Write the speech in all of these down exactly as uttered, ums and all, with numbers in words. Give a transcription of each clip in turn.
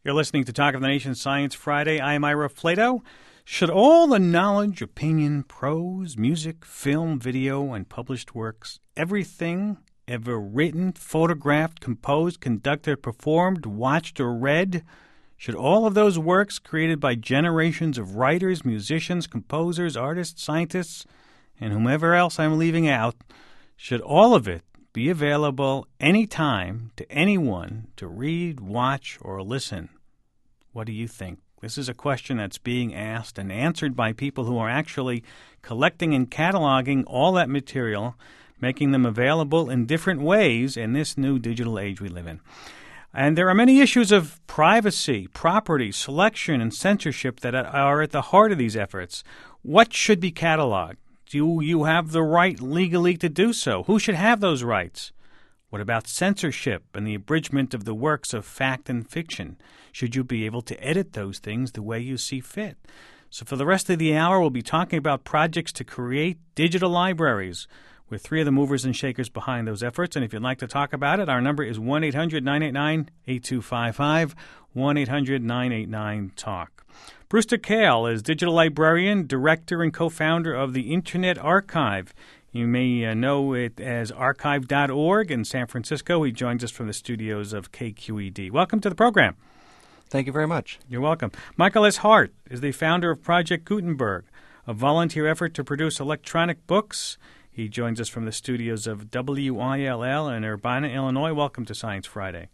You're listening to Talk of the Nation Science Friday. I'm Ira Flato. Should all the knowledge, opinion, prose, music, film, video, and published works, everything ever written, photographed, composed, conducted, performed, watched, or read, should all of those works created by generations of writers, musicians, composers, artists, scientists, and whomever else I'm leaving out, should all of it be available anytime to anyone to read, watch, or listen? What do you think? This is a question that's being asked and answered by people who are actually collecting and cataloging all that material, making them available in different ways in this new digital age we live in. And there are many issues of privacy, property, selection, and censorship that are at the heart of these efforts. What should be cataloged? Do you have the right legally to do so? Who should have those rights? What about censorship and the abridgment of the works of fact and fiction? Should you be able to edit those things the way you see fit? So for the rest of the hour, we'll be talking about projects to create digital libraries with three of the movers and shakers behind those efforts. And if you'd like to talk about it, our number is one eight hundred nine eight nine eight two five five, one eight hundred nine eight nine talk. Brewster Kahle is digital librarian, director, and co-founder of the Internet Archive. You may uh, know it as archive dot org in San Francisco. He joins us from the studios of K Q E D. Welcome to the program. Thank you very much. You're welcome. Michael S. Hart is the founder of Project Gutenberg, a volunteer effort to produce electronic books. He joins us from the studios of W I L L in Urbana, Illinois. Welcome to Science Friday.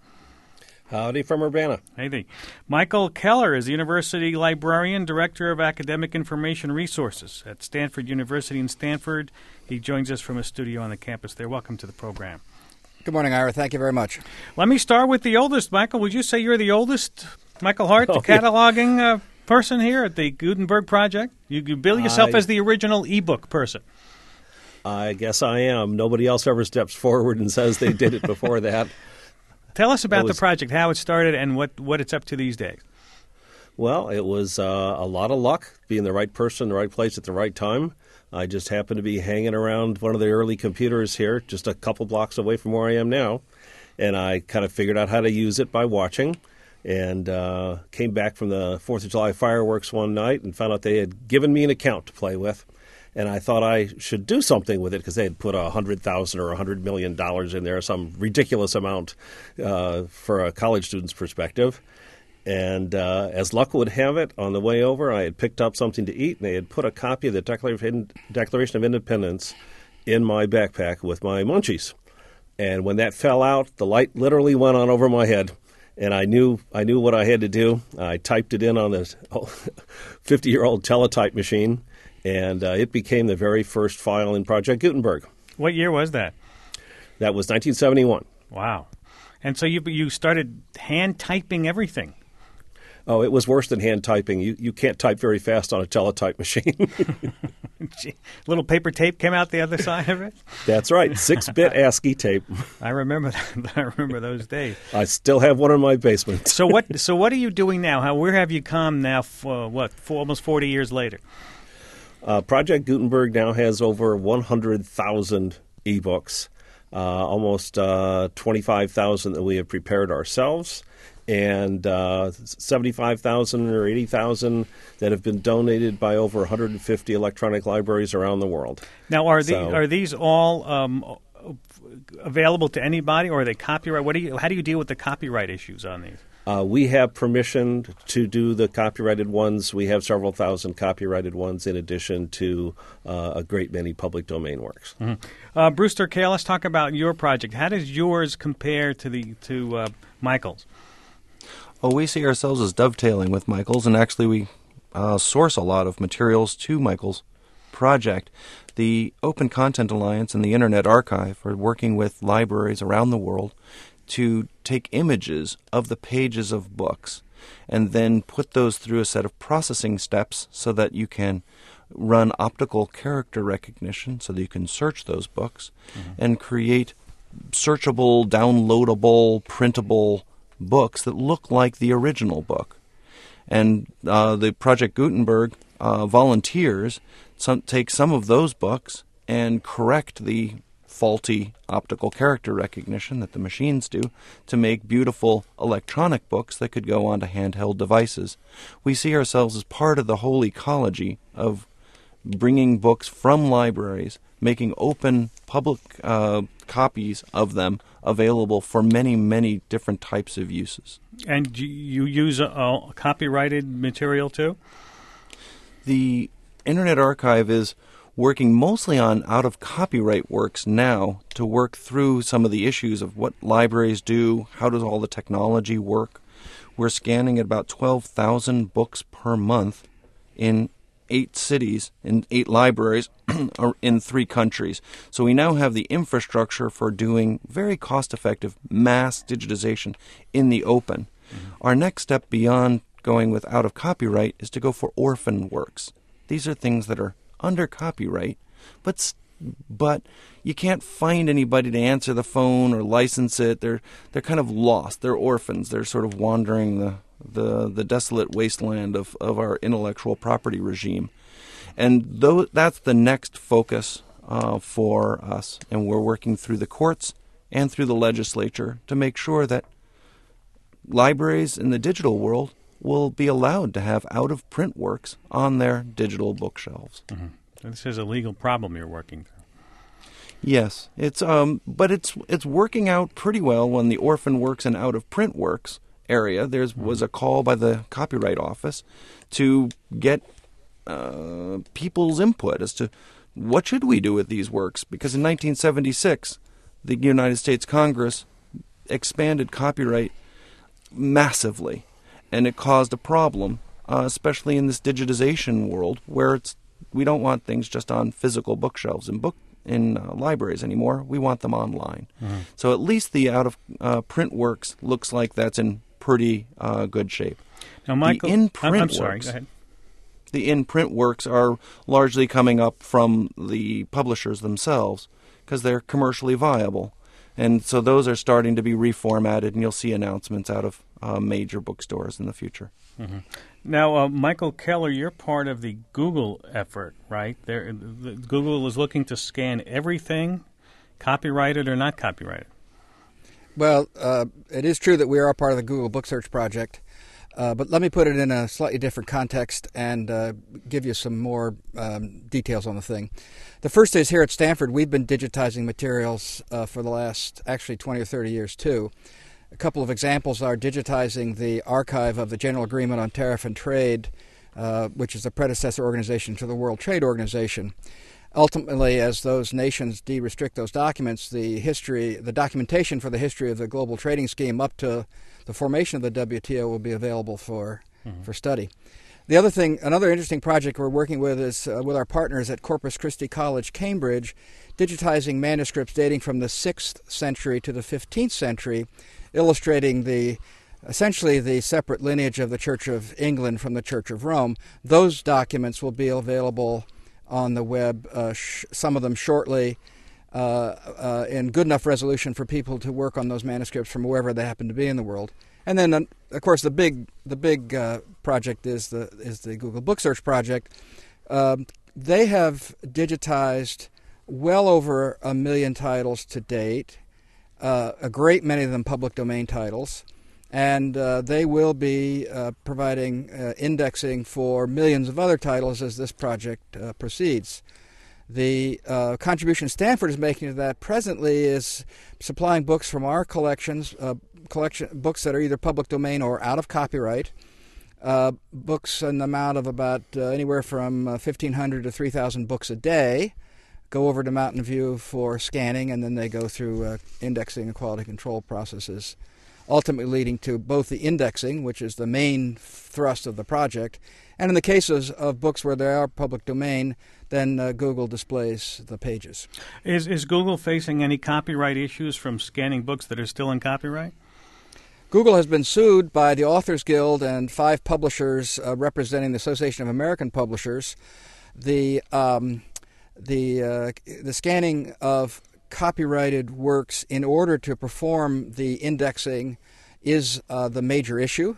Howdy from Urbana. Hey, Michael Keller is the University Librarian, Director of Academic Information Resources at Stanford University in Stanford. He joins us from a studio on the campus there. Welcome to the program. Good morning, Ira. Thank you very much. Let me start with the oldest. Michael, would you say you're the oldest, Michael Hart, the oh, cataloging yeah. uh, person here at the Gutenberg Project? You, you bill yourself I, as the original e-book person. I guess I am. Nobody else ever steps forward and says they did it before that. Tell us about was, the project, how it started, and what, what it's up to these days. Well, it was uh, a lot of luck, being the right person in the right place at the right time. I just happened to be hanging around one of the early computers here, just a couple blocks away from where I am now, and I kind of figured out how to use it by watching, and uh, came back from the fourth of July fireworks one night and found out they had given me an account to play with. And I thought I should do something with it because they had put a hundred thousand or a hundred million dollars in there, some ridiculous amount uh, for a college student's perspective. And uh, as luck would have it, on the way over, I had picked up something to eat, and they had put a copy of the Declaration of Independence in my backpack with my munchies. And when that fell out, the light literally went on over my head. And I knew I knew what I had to do. I typed it in on this fifty-year-old teletype machine. And uh, it became the very first file in Project Gutenberg. What year was that? That was nineteen seventy-one. Wow. And so you you started hand typing everything. Oh, it was worse than hand typing. You you can't type very fast on a teletype machine. Little paper tape came out the other side of it? That's right. six-bit ASCII tape. I remember that. I remember those days. I still have one in my basement. So what So what are you doing now? How Where have you come now, for, what, for almost forty years later? Uh, Project Gutenberg now has over one hundred thousand ebooks, uh, almost uh, twenty-five thousand that we have prepared ourselves, and uh, seventy-five thousand or eighty thousand that have been donated by over one hundred fifty electronic libraries around the world. Now, are, the, so, are these all um, available to anybody, or are they copyright? What do you, how do you deal with the copyright issues on these? Uh, we have permission to do the copyrighted ones. We have several thousand copyrighted ones in addition to uh, a great many public domain works. Mm-hmm. Uh, Brewster Kahle, let's talk about your project. How does yours compare to the to uh, Michael's? Well, we see ourselves as dovetailing with Michael's, and actually we uh, source a lot of materials to Michael's project. The Open Content Alliance and the Internet Archive are working with libraries around the world to take images of the pages of books and then put those through a set of processing steps so that you can run optical character recognition so that you can search those books mm-hmm. and create searchable, downloadable, printable books that look like the original book. And uh, the Project Gutenberg uh, volunteers some, take some of those books and correct the faulty optical character recognition that the machines do to make beautiful electronic books that could go onto handheld devices. We see ourselves as part of the whole ecology of bringing books from libraries, making open public uh, copies of them available for many, many different types of uses. And you you use a, a copyrighted material too? The Internet Archive is working mostly on out-of-copyright works now to work through some of the issues of what libraries do, how does all the technology work. We're scanning at about twelve thousand books per month in eight cities, in eight libraries, in three countries. So we now have the infrastructure for doing very cost-effective mass digitization in the open. Mm-hmm. Our next step beyond going with out-of-copyright is to go for orphan works. These are things that are under copyright, but but you can't find anybody to answer the phone or license it. They're they're kind of lost. They're orphans. They're sort of wandering the the, the desolate wasteland of, of our intellectual property regime. And though that's the next focus uh, for us, and we're working through the courts and through the legislature to make sure that libraries in the digital world will be allowed to have out-of-print works on their digital bookshelves. Mm-hmm. So this is a legal problem you're working through. Yes, it's um, but it's it's working out pretty well when the orphan works and out-of-print works area. There mm-hmm. was a call by the Copyright Office to get uh, people's input as to what should we do with these works, because in nineteen seventy-six, the United States Congress expanded copyright massively. And it caused a problem, uh, especially in this digitization world, where it's we don't want things just on physical bookshelves in book in uh, libraries anymore. We want them online. Mm-hmm. So at least the out of uh, print works looks like that's in pretty uh, good shape. Now, Michael, the in-print I'm, I'm sorry. works, Go ahead. The in-print works are largely coming up from the publishers themselves because they're commercially viable. And so those are starting to be reformatted, and you'll see announcements out of uh, major bookstores in the future. Mm-hmm. Now, uh, Michael Keller, you're part of the Google effort, right? There, the, Google is looking to scan everything, copyrighted or not copyrighted. Well, uh, it is true that we are part of the Google Book Search project, uh, but let me put it in a slightly different context and uh, give you some more um, details on the thing. The first is here at Stanford, we've been digitizing materials uh, for the last actually twenty or thirty years too. A couple of examples are digitizing the archive of the General Agreement on Tariff and Trade, uh, which is the predecessor organization to the World Trade Organization. Ultimately, as those nations de-restrict those documents, the history, the documentation for the history of the global trading scheme up to the formation of the W T O will be available for mm-hmm. for study. The other thing, another interesting project we're working with is uh, with our partners at Corpus Christi College, Cambridge, digitizing manuscripts dating from the sixth century to the fifteenth century, illustrating the essentially the separate lineage of the Church of England from the Church of Rome. Those documents will be available on the web, uh, sh- some of them shortly, uh, uh, in good enough resolution for people to work on those manuscripts from wherever they happen to be in the world. And then, uh, of course, the big the big uh, project is the is the Google Book Search project. Um, they have digitized well over a million titles to date, uh, a great many of them public domain titles, and uh, they will be uh, providing uh, indexing for millions of other titles as this project uh, proceeds. The uh, contribution Stanford is making to that presently is supplying books from our collections, uh, collection books that are either public domain or out of copyright, uh, books in the amount of about uh, anywhere from uh, fifteen hundred to three thousand books a day, go over to Mountain View for scanning, and then they go through uh, indexing and quality control processes, ultimately leading to both the indexing, which is the main thrust of the project, and in the cases of books where they are public domain, then uh, Google displays the pages. Is is Google facing any copyright issues from scanning books that are still in copyright? Google has been sued by the Authors Guild and five publishers uh, representing the Association of American Publishers. The um, the uh, the scanning of copyrighted works in order to perform the indexing is uh, the major issue,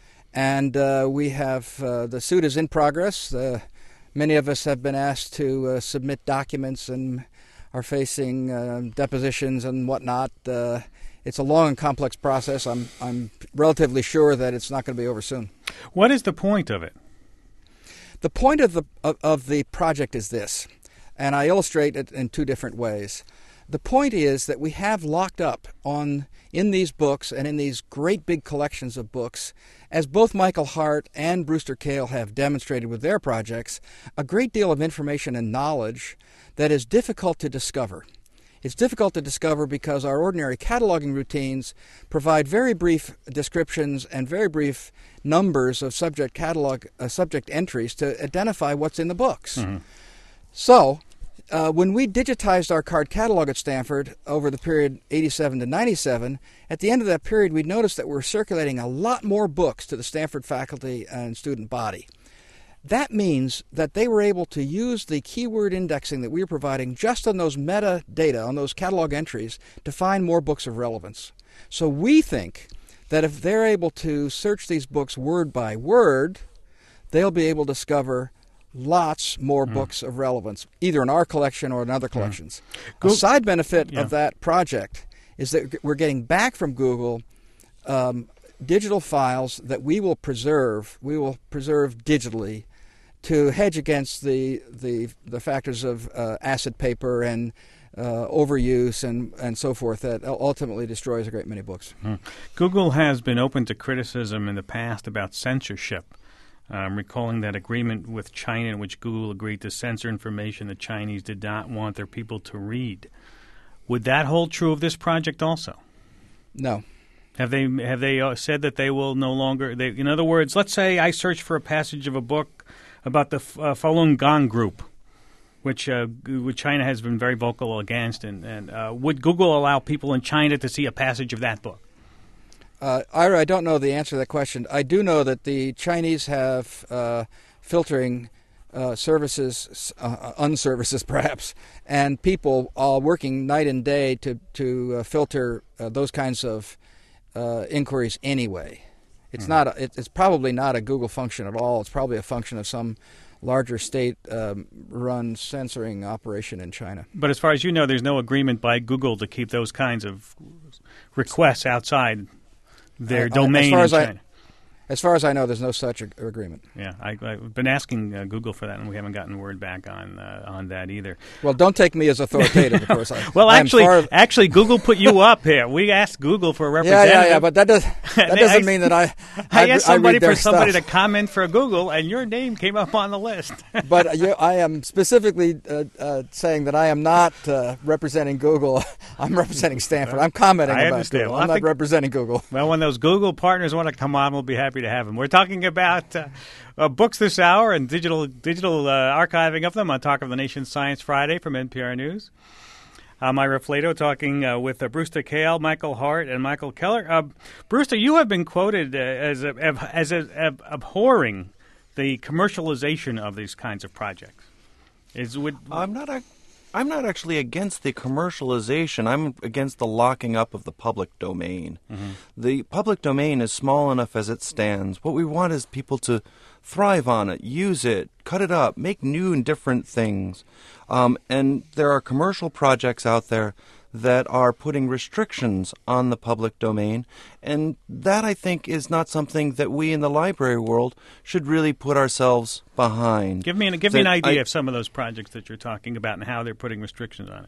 and uh, we have uh, the suit is in progress. Uh, many of us have been asked to uh, submit documents and are facing uh, depositions and whatnot. Uh, it's a long and complex process. I'm I'm relatively sure that it's not going to be over soon. What is the point of it? The point of the of, of the project is this, and I illustrate it in two different ways. The point is that we have locked up on in these books and in these great big collections of books, as both Michael Hart and Brewster Kahle have demonstrated with their projects, a great deal of information and knowledge that is difficult to discover. It's difficult to discover because our ordinary cataloging routines provide very brief descriptions and very brief numbers of subject catalog uh, subject entries to identify what's in the books. Mm-hmm. So, Uh, when we digitized our card catalog at Stanford over the period eighty-seven to ninety-seven, at the end of that period we noticed that we're circulating a lot more books to the Stanford faculty and student body. That means that they were able to use the keyword indexing that we were providing just on those metadata, on those catalog entries, to find more books of relevance. So we think that if they're able to search these books word by word, they'll be able to discover lots more mm. books of relevance, either in our collection or in other collections. Mm. A side benefit yeah. of that project is that we're getting back from Google um, digital files that we will preserve. We will preserve digitally to hedge against the the, the factors of uh, acid paper and uh, overuse and, and so forth that ultimately destroys a great many books. Mm. Google has been open to criticism in the past about censorship. Um, recalling that agreement with China in which Google agreed to censor information the Chinese did not want their people to read. Would that hold true of this project also? No. Have they have they uh, said that they will no longer? They, in other words, let's say I search for a passage of a book about the uh, Falun Gong group, which uh, which China has been very vocal against, and, and uh, would Google allow people in China to see a passage of that book? Uh, Ira, I don't know the answer to that question. I do know that the Chinese have uh, filtering uh, services, uh, unservices perhaps, and people all working night and day to, to uh, filter uh, those kinds of uh, inquiries anyway. It's, mm-hmm. not a, it, it's probably not a Google function at all. It's probably a function of some larger state-run um, censoring operation in China. But as far as you know, there's no agreement by Google to keep those kinds of requests outside their uh, domain as far in as China. I, as far as I know, there's no such ag- agreement. Yeah, I, I've been asking uh, Google for that, and we haven't gotten word back on uh, on that either. Well, don't take me as authoritative, of course. I, well, I'm actually, far... actually, Google put you up here. We asked Google for a representative. Yeah, yeah, yeah, but that, does, that doesn't I, mean that I. I, I asked somebody I for somebody stuff. to comment for Google, and your name came up on the list. But you, I am specifically uh, uh, saying that I am not uh, representing Google. I'm representing Stanford. I'm commenting I about understand. Google. Well, I'm I not think, representing Google. Well, when those Google partners want to come on, we'll be happy to have them. We're talking about uh, uh, books this hour and digital digital uh, archiving of them on Talk of the Nation Science Friday from N P R News. I'm Ira Flato talking uh, with uh, Brewster Kahle, Michael Hart, and Michael Keller. Uh, Brewster, you have been quoted uh, as a, as a, as abhorring the commercialization of these kinds of projects. Is would I'm not a, I'm not actually against the commercialization. I'm against the locking up of the public domain. Mm-hmm. The public domain is small enough as it stands. What we want is people to thrive on it, use it, cut it up, make new and different things. Um, and there are commercial projects out there that are putting restrictions on the public domain, and that, I think, is not something that we in the library world should really put ourselves behind. Give me an, give that me an idea I, of some of those projects that you're talking about and how they're putting restrictions on it.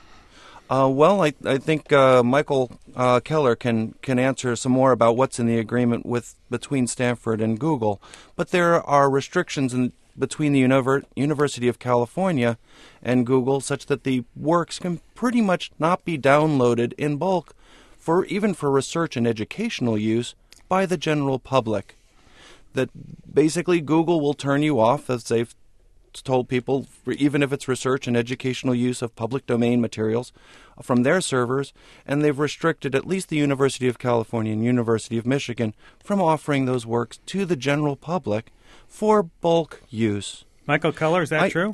Uh, well, I, I think uh, Michael uh, Keller can, can answer some more about what's in the agreement with between Stanford and Google, but there are restrictions in between the Univer- University of California and Google such that the works can pretty much not be downloaded in bulk for even for research and educational use by the general public. That basically Google will turn you off, as they've told people, for even if it's research and educational use of public domain materials from their servers, and they've restricted at least the University of California and University of Michigan from offering those works to the general public for bulk use. Michael Keller, is that I, true?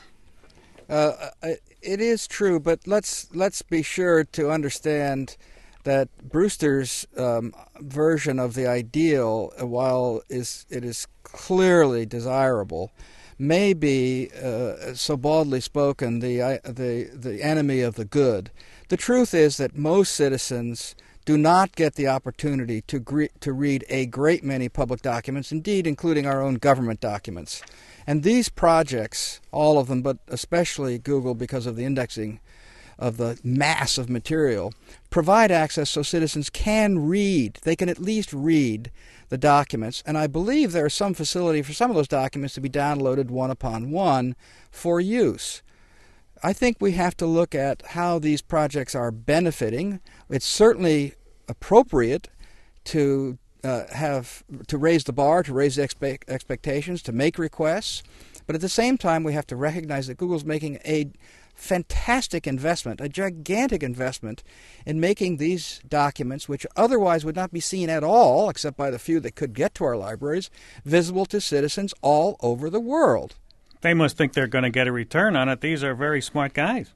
Uh, it is true, but let's let's be sure to understand that Brewster's um, version of the ideal, while is it is clearly desirable, may be, uh, so baldly spoken, the, uh, the, the enemy of the good. The truth is that most citizens do not get the opportunity to gre- to read a great many public documents, indeed including our own government documents. And these projects, all of them, but especially Google because of the indexing of the mass of material, provide access so citizens can read. They can at least read the documents. And I believe there is some facility for some of those documents to be downloaded one upon one for use. I think we have to look at how these projects are benefiting. It's certainly appropriate to uh, have to raise the bar, to raise expe- expectations, to make requests. But at the same time, we have to recognize that Google's making a fantastic investment, a gigantic investment in making these documents, which otherwise would not be seen at all, except by the few that could get to our libraries, visible to citizens all over the world. They must think they're going to get a return on it. These are very smart guys.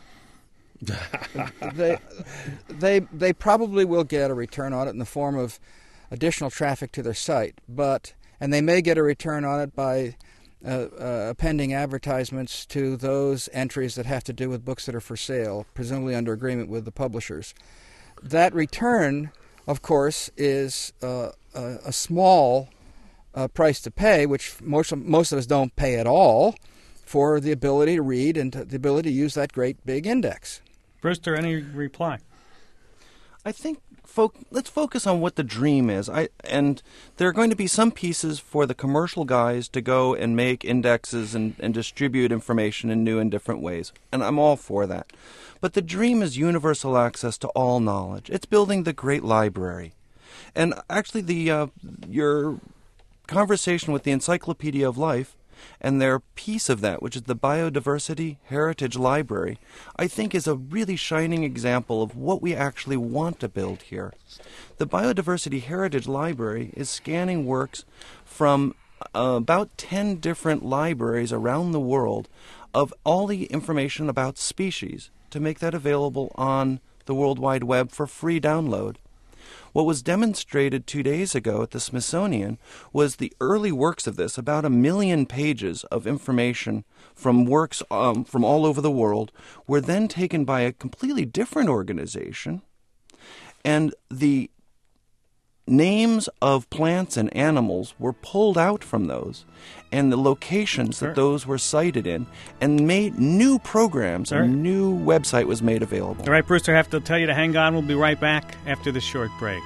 they, they, they probably will get a return on it in the form of additional traffic to their site, but and they may get a return on it by uh, uh, appending advertisements to those entries that have to do with books that are for sale, presumably under agreement with the publishers. That return, of course, is uh, a, a small uh, price to pay, which most of, most of us don't pay at all, for the ability to read and to, the ability to use that great big index. Brewster, any reply? I think fo- let's focus on what the dream is. I and there are going to be some pieces for the commercial guys to go and make indexes and, and distribute information in new and different ways, and I'm all for that. But the dream is universal access to all knowledge. It's building the great library. And actually, the uh, your conversation with the Encyclopedia of Life and their piece of that, which is the Biodiversity Heritage Library, I think is a really shining example of what we actually want to build here. The Biodiversity Heritage Library is scanning works from uh, about ten different libraries around the world of all the information about species to make that available on the World Wide Web for free download. What was demonstrated two days ago at the Smithsonian was the early works of this, about a million pages of information from works um, from all over the world, were then taken by a completely different organization, and the names of plants and animals were pulled out from those, and the locations that those were cited in, and made new programs. A new website was made available. All right, Brewster, I have to tell you to hang on. We'll be right back after this short break.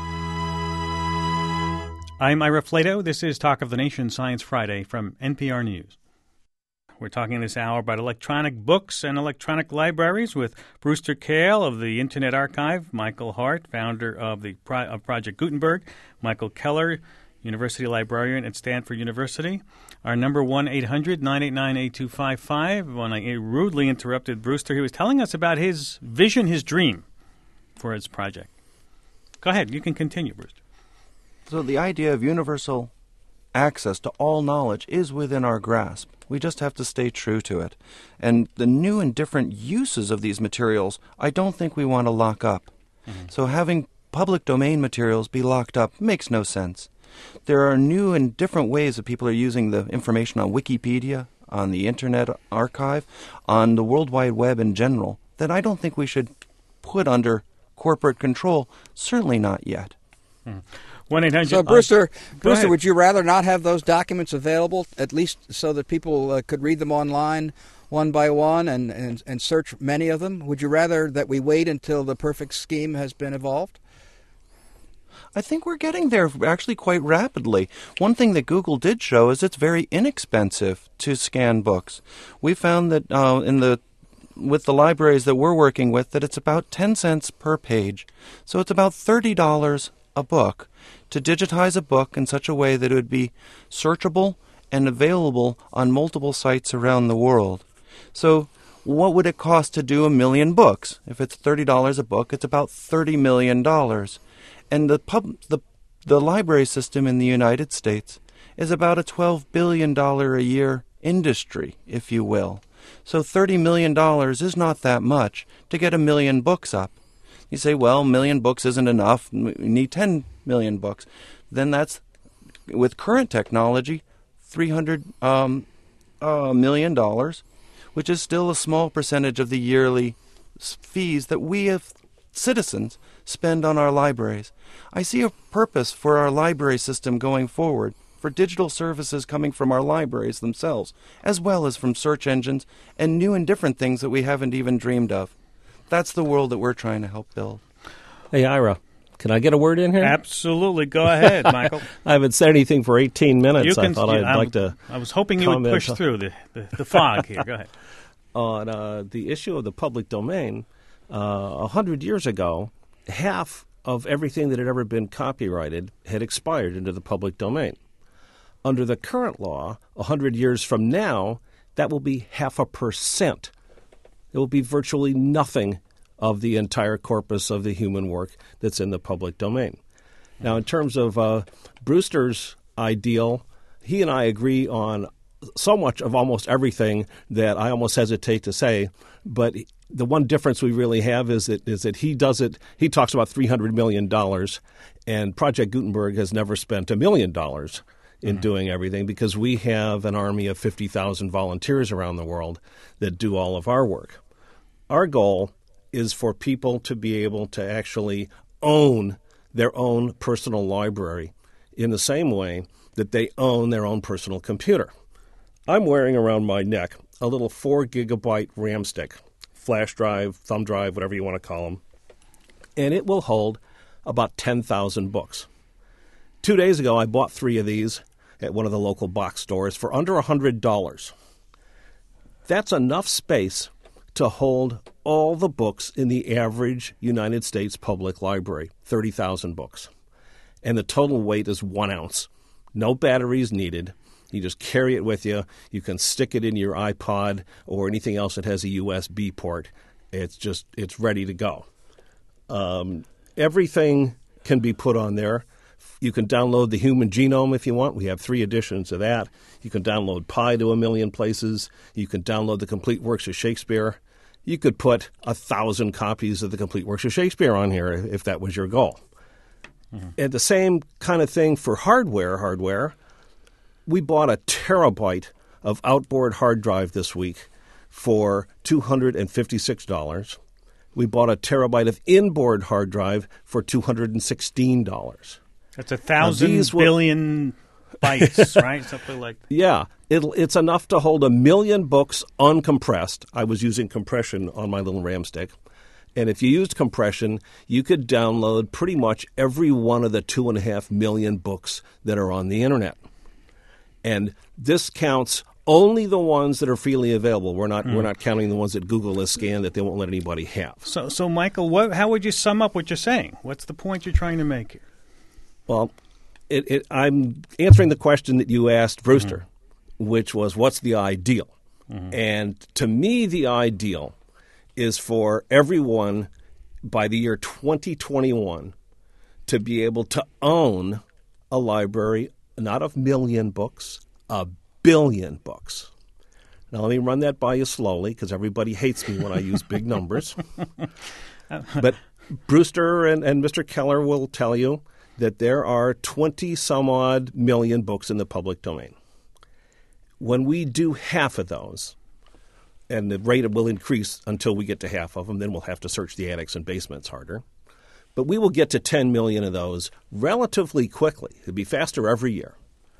I'm Ira Flato. This is Talk of the Nation Science Friday from N P R News. We're talking this hour about electronic books and electronic libraries with Brewster Kahle of the Internet Archive, Michael Hart, founder of the Pro- of Project Gutenberg, Michael Keller, University Librarian at Stanford University. Our number one eight hundred nine eight nine eight two five five. When I rudely interrupted Brewster, he was telling us about his vision, his dream for his project. Go ahead. You can continue, Brewster. So the idea of universal access to all knowledge is within our grasp. We just have to stay true to it. And the new and different uses of these materials, I don't think we want to lock up. Mm-hmm. So having public domain materials be locked up makes no sense. There are new and different ways that people are using the information on Wikipedia, on the Internet Archive, on the World Wide Web in general, that I don't think we should put under corporate control, certainly not yet. Mm-hmm. one eight hundred So, Brewster, uh, Brewster, would you rather not have those documents available, at least so that people uh, could read them online one by one and, and, and search many of them? Would you rather that we wait until the perfect scheme has been evolved? I think we're getting there actually quite rapidly. One thing that Google did show is it's very inexpensive to scan books. We found that uh, in the with the libraries that we're working with that it's about ten cents per page. So it's about thirty dollars a book to digitize a book in such a way that it would be searchable and available on multiple sites around the world. So what would it cost to do a million books? If it's thirty dollars a book, it's about thirty million dollars. And the pub, the the library system in the United States is about a twelve billion dollars a year industry, if you will. So thirty million dollars is not that much to get a million books up. You say, well, a million books isn't enough. We need ten million books. Then that's, with current technology, three hundred um, a million dollars, which is still a small percentage of the yearly s- fees that we as citizens spend on our libraries. I see a purpose for our library system going forward, for digital services coming from our libraries themselves, as well as from search engines and new and different things that we haven't even dreamed of. That's the world that we're trying to help build. Hey, Ira, can I get a word in here? Absolutely. Go ahead, Michael. I haven't said anything for eighteen minutes. You can, I thought you- I'd I, like to I was hoping you would comment push on- through the, the, the fog here. Go ahead. on uh, the issue of the public domain. Uh, A hundred years ago, half of everything that had ever been copyrighted had expired into the public domain. Under the current law, a hundred years from now, that will be half a percent. It will be virtually nothing of the entire corpus of the human work that's in the public domain. Now, in terms of uh, Brewster's ideal, he and I agree on so much of almost everything that I almost hesitate to say, but the one difference we really have is that is that he does it. He talks about three hundred million dollars, and Project Gutenberg has never spent a million dollars in mm-hmm. doing everything, because we have an army of fifty thousand volunteers around the world that do all of our work. Our goal is for people to be able to actually own their own personal library in the same way that they own their own personal computer. I'm wearing around my neck a little four gigabyte RAM stick, flash drive, thumb drive, whatever you want to call them, and it will hold about ten thousand books. Two days ago, I bought three of these at one of the local box stores for under one hundred dollars. That's enough space to hold all the books in the average United States public library, thirty thousand books. And the total weight is one ounce. No batteries needed. You just carry it with you. You can stick it in your iPod or anything else that has a U S B port. It's just, it's ready to go. Um, everything can be put on there. You can download the Human Genome if you want. We have three editions of that. You can download Pi to a million places. You can download the complete works of Shakespeare. You could put a thousand copies of the complete works of Shakespeare on here if that was your goal. Mm-hmm. And the same kind of thing for hardware. Hardware. We bought a terabyte of outboard hard drive this week for two hundred fifty-six dollars. We bought a terabyte of inboard hard drive for two hundred sixteen dollars. That's a thousand billion bytes, right? Something like that. Yeah. It'll, it's enough to hold a million books uncompressed. I was using compression on my little RAM stick. And if you used compression, you could download pretty much every one of the two and a half million books that are on the Internet. And this counts only the ones that are freely available. We're not mm. we're not counting the ones that Google has scanned that they won't let anybody have. So, so Michael, what, how would you sum up what you're saying? What's the point you're trying to make here? Well, it, it, I'm answering the question that you asked Brewster, mm-hmm. which was, what's the ideal? Mm-hmm. And to me, the ideal is for everyone by the year twenty twenty-one to be able to own a library, not of million books, a billion books. Now, let me run that by you slowly, because everybody hates me when I use big numbers. But Brewster and, and Mister Keller will tell you that there are twenty-some-odd million books in the public domain. When we do half of those, and the rate will increase until we get to half of them, then we'll have to search the attics and basements harder. But we will get to ten million of those relatively quickly. It'll be faster every year.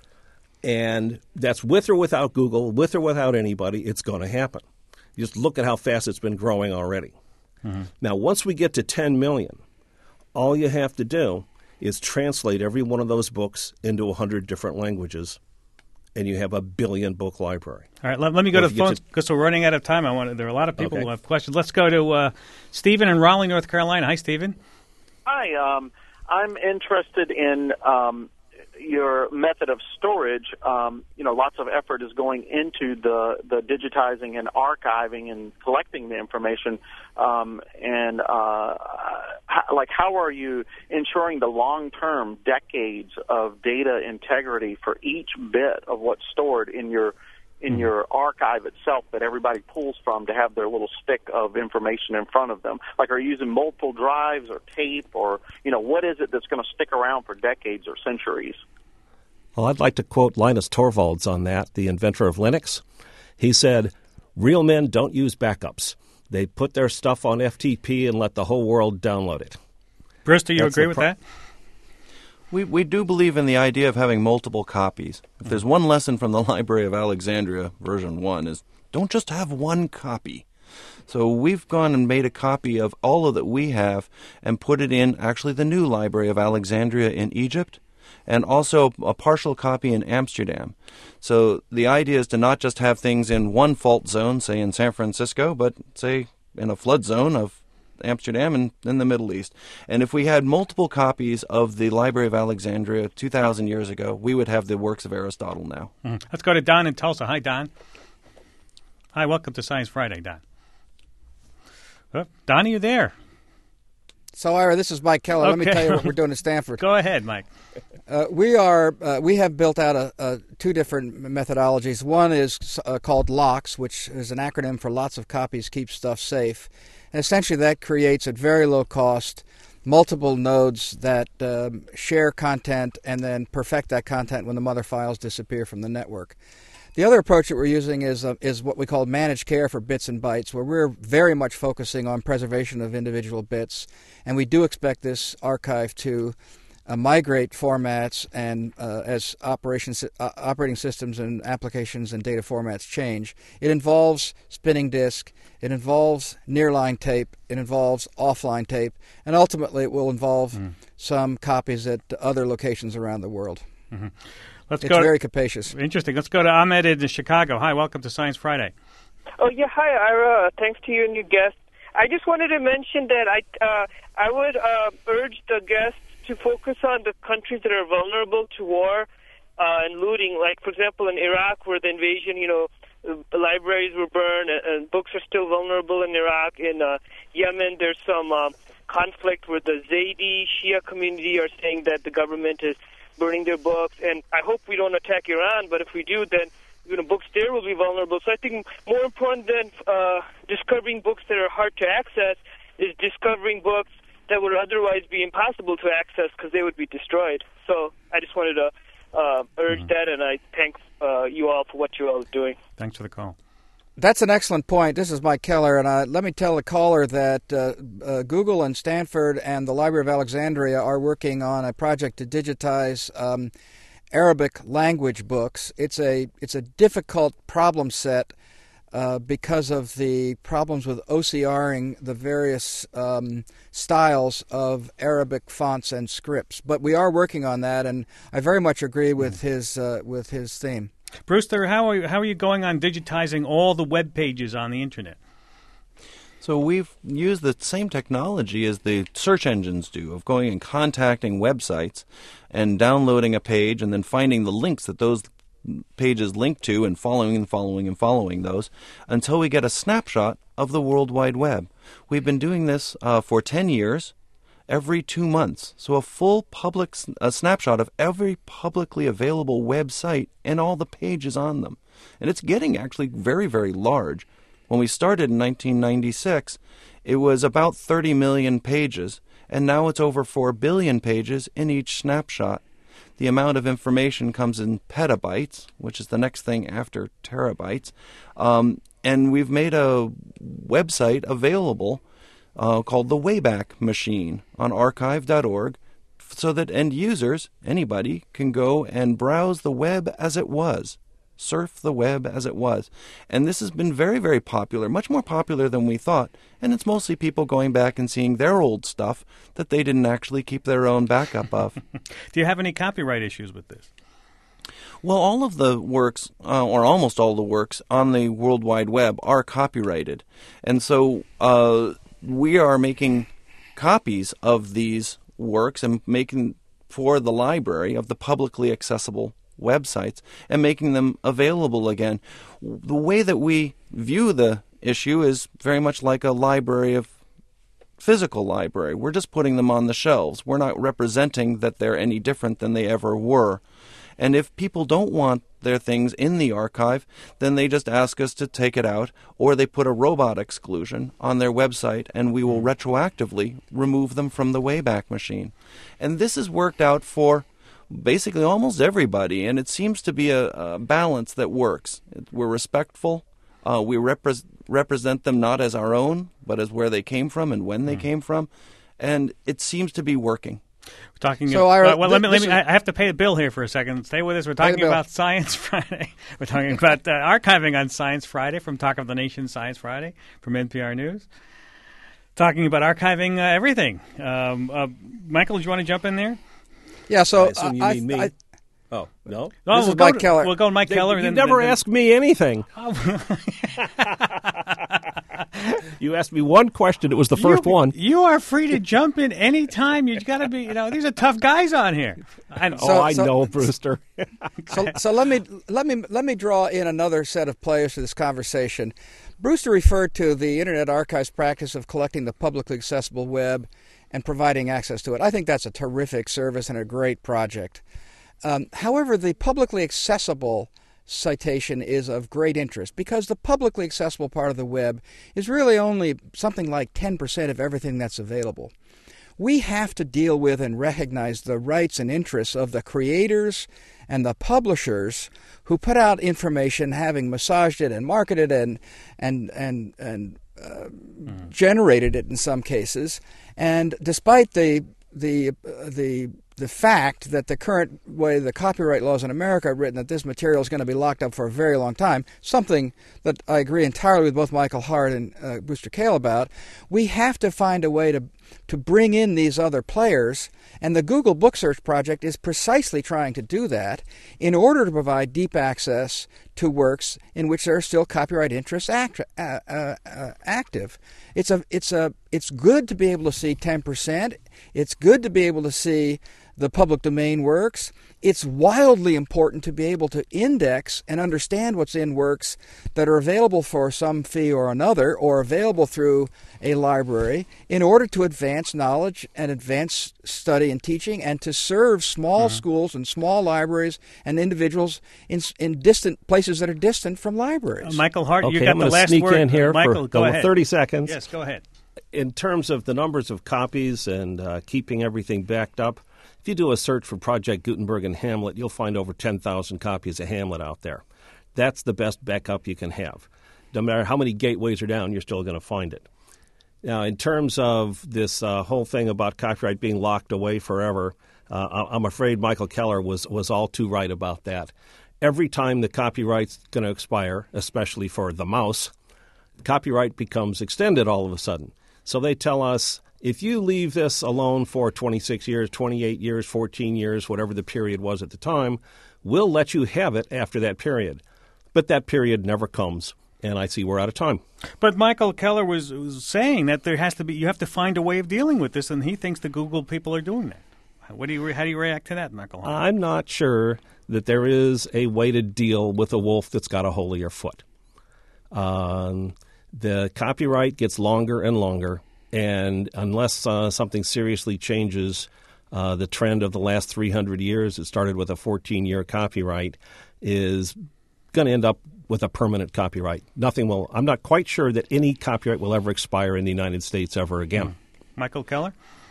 And that's with or without Google, with or without anybody, it's going to happen. You just look at how fast it's been growing already. Mm-hmm. Now, once we get to ten million, all you have to do is translate every one of those books into one hundred different languages, and you have a billion book library. All right, let, let me go well, to the phones because we're running out of time. I want to, there are a lot of people okay. who have questions. Let's go to uh, Stephen in Raleigh, North Carolina. Hi, Stephen. Hi, um, I'm interested in um, your method of storage. Um, you know, lots of effort is going into the, the digitizing and archiving and collecting the information. Um, and uh, how, like, how are you ensuring the long-term decades of data integrity for each bit of what's stored in your in mm-hmm. your archive itself that everybody pulls from to have their little stick of information in front of them? Like, are you using multiple drives or tape, or, you know, what is it that's going to stick around for decades or centuries? Well, I'd like to quote Linus Torvalds on that, the inventor of Linux. He said, "Real men don't use backups. They put their stuff on F T P and let the whole world download it." Bruce, do you That's agree the with pro- that? We we do believe in the idea of having multiple copies. If there's one lesson from the Library of Alexandria, version one, is don't just have one copy. So we've gone and made a copy of all of that we have and put it in actually the new Library of Alexandria in Egypt, and also a partial copy in Amsterdam. So the idea is to not just have things in one fault zone, say in San Francisco, but say in a flood zone of Amsterdam and in the Middle East. And if we had multiple copies of the Library of Alexandria two thousand years ago, we would have the works of Aristotle now. Mm. Let's go to Don in Tulsa. Hi, Don. Hi, welcome to Science Friday, Don. Oh, Don, are you there? So, Ira, this is Mike Keller. Let me Okay. tell you what we're doing at Stanford. Go ahead, Mike. Uh, we are uh, we have built out a, a two different methodologies. One is uh, called LOCKSS, which is an acronym for Lots of Copies Keep Stuff Safe. And essentially that creates at very low cost multiple nodes that um, share content and then perfect that content when the mother files disappear from the network. The other approach that we're using is uh, is what we call managed care for bits and bytes, where we're very much focusing on preservation of individual bits, and we do expect this archive to uh, migrate formats and uh, as operations, uh, operating systems and applications and data formats change. It involves spinning disk, it involves nearline tape, it involves offline tape, and ultimately it will involve mm. some copies at other locations around the world. Mm-hmm. Let's it's go very capacious. Interesting. Let's go to Ahmed in Chicago. Hi, welcome to Science Friday. Oh, yeah, hi, Ira. Thanks to you and your guest. I just wanted to mention that I uh, I would uh, urge the guests to focus on the countries that are vulnerable to war uh, and looting. Like, for example, in Iraq, where the invasion, you know, the libraries were burned and, and books are still vulnerable in Iraq. In uh, Yemen, there's some uh, conflict where the Zaidi Shia community are saying that the government is burning their books, and I hope we don't attack Iran, but if we do, then you know, books there will be vulnerable. So I think more important than uh, discovering books that are hard to access is discovering books that would otherwise be impossible to access because they would be destroyed. So I just wanted to uh, urge mm-hmm. that, and I thank uh, you all for what you're all doing. Thanks for the call. That's an excellent point. This is Mike Keller, and uh, let me tell the caller that uh, uh, Google and Stanford and the Library of Alexandria are working on a project to digitize um, Arabic language books. It's a it's a difficult problem set uh, because of the problems with OCRing the various um, styles of Arabic fonts and scripts. But we are working on that, and I very much agree with his uh, with his theme. Brewster, how are you, how are you going on digitizing all the web pages on the Internet? So we've used the same technology as the search engines do, of going and contacting websites and downloading a page and then finding the links that those pages link to and following and following and following those until we get a snapshot of the World Wide Web. We've been doing this uh, for ten years. Every two months. So a full public a snapshot of every publicly available website and all the pages on them. And it's getting actually very, very large. When we started in nineteen ninety-six, it was about thirty million pages, and now it's over four billion pages in each snapshot. The amount of information comes in petabytes, which is the next thing after terabytes. Um, and we've made a website available Uh, called the Wayback Machine on archive dot org so that end users, anybody, can go and browse the web as it was, surf the web as it was. And this has been very, very popular, much more popular than we thought, and it's mostly people going back and seeing their old stuff that they didn't actually keep their own backup of. Do you have any copyright issues with this? Well, all of the works, uh, or almost all the works on the World Wide Web are copyrighted. And so uh, we are making copies of these works and making for the library of the publicly accessible websites and making them available again. The way that we view the issue is very much like a library of physical library. We're just putting them on the shelves. We're not representing that they're any different than they ever were. And if people don't want their things in the archive, then they just ask us to take it out, or they put a robot exclusion on their website, and we will retroactively remove them from the Wayback Machine. And this has worked out for basically almost everybody, and it seems to be a, a balance that works. We're respectful. Uh, we repre- represent them not as our own, but as where they came from and when they mm. came from, and it seems to be working. We're talking. So about, I, uh, well, let me. Let me. Is, I have to pay the bill here for a second. Stay with us. We're talking about Science Friday. We're talking about uh, archiving on Science Friday from Talk of the Nation Science Friday from N P R News. Talking about archiving uh, everything. Um, uh, Michael, do you want to jump in there? Yeah. So I assume you I, mean me. I, oh no. Oh, this we'll is Mike to, Keller. We'll go to Mike they, Keller. You then, never then, asked me anything. You asked me one question. It was the first you, one. You are free to jump in any time. You've got to be, you know, these are tough guys on here. I know. Oh, so, I so, know, Brewster. so, so let me let me let me draw in another set of players to this conversation. Brewster referred to the Internet Archive's practice of collecting the publicly accessible web and providing access to it. I think that's a terrific service and a great project. Um, however, the publicly accessible citation is of great interest because the publicly accessible part of the web is really only something like ten percent of everything that's available. We have to deal with and recognize the rights and interests of the creators and the publishers who put out information, having massaged it and marketed it and and and and uh, mm. generated it in some cases. And despite the the uh, the the fact that the current way the copyright laws in America are written, that this material is going to be locked up for a very long time, something that I agree entirely with both Michael Hart and uh, Brewster Kahle about, we have to find a way to to bring in these other players, and the Google Book Search Project is precisely trying to do that in order to provide deep access to works in which there are still copyright interests act, uh, uh, uh, active. It's a it's a it's good to be able to see ten percent. It's good to be able to see the public domain works. It's wildly important to be able to index and understand what's in works that are available for some fee or another, or available through a library, in order to advance knowledge and advance study and teaching, and to serve small mm-hmm. schools and small libraries and individuals in in distant places that are distant from libraries. Uh, Michael Hart, okay, you got I'm the last sneak word. In here Michael, for go ahead. thirty seconds. Yes, go ahead. In terms of the numbers of copies and uh, keeping everything backed up, if you do a search for Project Gutenberg and Hamlet, you'll find over ten thousand copies of Hamlet out there. That's the best backup you can have. No matter how many gateways are down, you're still going to find it. Now, in terms of this uh, whole thing about copyright being locked away forever, uh, I'm afraid Michael Keller was, was all too right about that. Every time the copyright's going to expire, especially for the mouse, copyright becomes extended all of a sudden. So they tell us, if you leave this alone for twenty-six years, twenty-eight years, fourteen years, whatever the period was at the time, we'll let you have it after that period. But that period never comes, and I see we're out of time. But Michael Keller was, was saying that there has to be, you have to find a way of dealing with this, and he thinks the Google people are doing that. What do you, how do you react to that, Michael? I'm not sure that there is a way to deal with a wolf that's got a hole in your foot. Um, the copyright gets longer and longer. And unless uh, something seriously changes, uh, the trend of the last three hundred years, it started with a fourteen-year copyright, is going to end up with a permanent copyright. Nothing will. I'm not quite sure that any copyright will ever expire in the United States ever again. Michael Keller?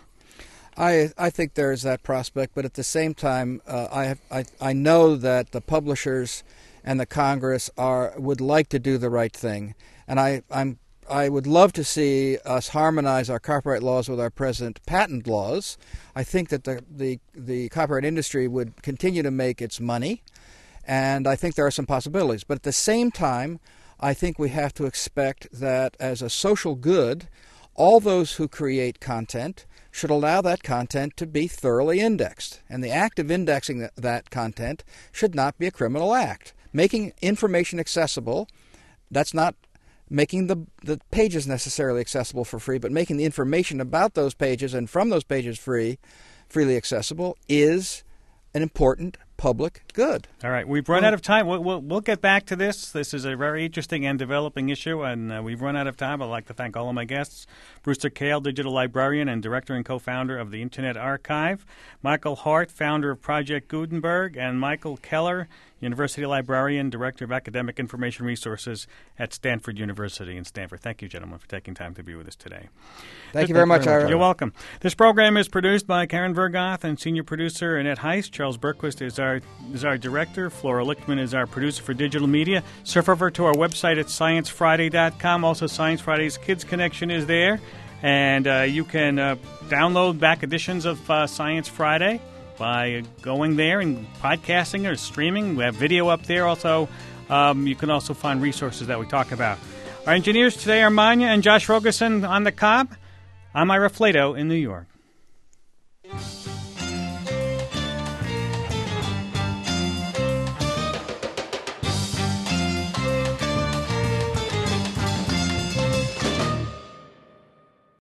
I I think there is that prospect, but at the same time, uh, I, have, I I know that the publishers and the Congress are would like to do the right thing, and I I'm. I would love to see us harmonize our copyright laws with our present patent laws. I think that the, the, the copyright industry would continue to make its money, and I think there are some possibilities. But at the same time, I think we have to expect that as a social good, all those who create content should allow that content to be thoroughly indexed. And the act of indexing that, that content should not be a criminal act. Making information accessible, that's not making the the pages necessarily accessible for free, but making the information about those pages and from those pages free, freely accessible, is an important public good. All right, we've run out of time. We'll, we'll, we'll get back to this. This is a very interesting and developing issue, and uh, we've run out of time. I'd like to thank all of my guests: Brewster Kahle, digital librarian and director and co-founder of the Internet Archive; Michael Hart, founder of Project Gutenberg; and Michael Keller, university librarian, director of academic information resources at Stanford University in Stanford. Thank you, gentlemen, for taking time to be with us today. Thank you very much, Ira. You're welcome. This program is produced by Karen Vergoth and senior producer Annette Heist. Charles Berquist is our is our director. Flora Lichtman is our producer for digital media. Surf over to our website at science friday dot com. Also, Science Friday's Kids Connection is there. And uh, you can uh, download back editions of uh, Science Friday by going there and podcasting or streaming. We have video up there. Also, um, you can also find resources that we talk about. Our engineers today are Manya and Josh Rogerson on the Cobb. I'm Ira Flato in New York.